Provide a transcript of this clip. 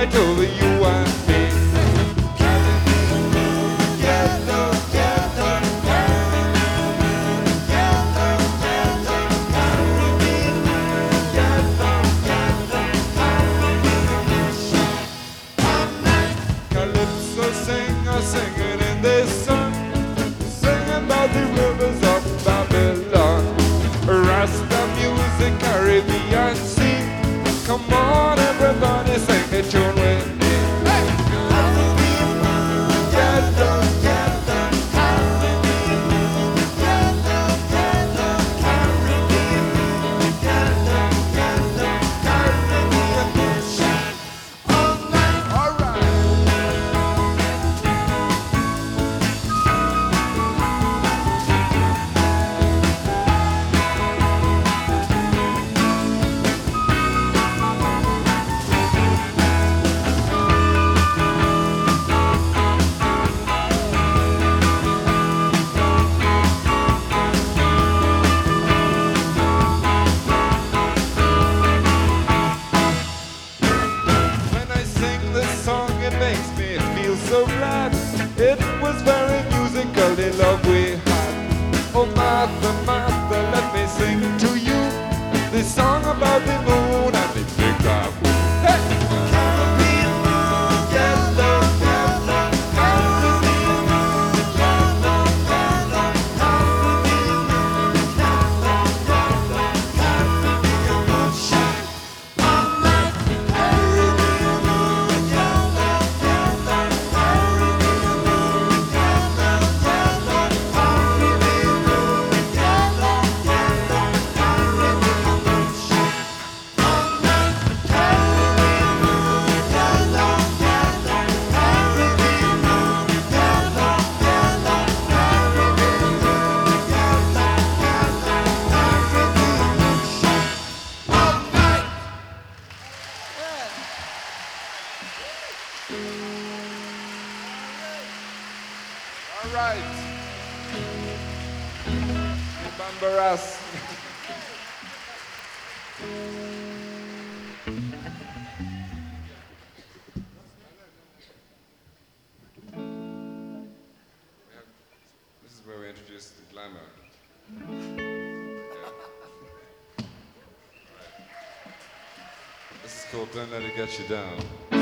fight over you and me. Yellow, yellow, Calypso singer singing in this song, singing about the rivers of Babylon. Rasta music, Caribbean sea. Come on, everybody, sing the tune with me. Hey! Yellow, yellow, Caribbean. Yellow, yellow, Caribbean. Yellow, yellow, Caribbean ocean. All night, all right. When I sing this song, it makes me feel so glad. It was very musical, the love we had. Oh, Martha, Martha, let me sing to you this song about the moon and the big cloud. Hey! Caribbean moon, yellow, yellow, Caribbean moon, yellow, yellow, Caribbean moon, yellow, yellow, Caribbean moon, shine all night. Caribbean moon, yellow, yellow, Caribbean moon, yellow, yellow, Caribbean moon, yellow, yellow, Caribbean moon, shine all night. Caribbean moon, yellow, yellow, Caribbean moon, yellow, yellow, Caribbean moon, yellow, yellow, Caribbean moon, shine all night. All right. Bambaras. This is where we introduce the glamour. Yeah. This is called Don't Let It Get You Down.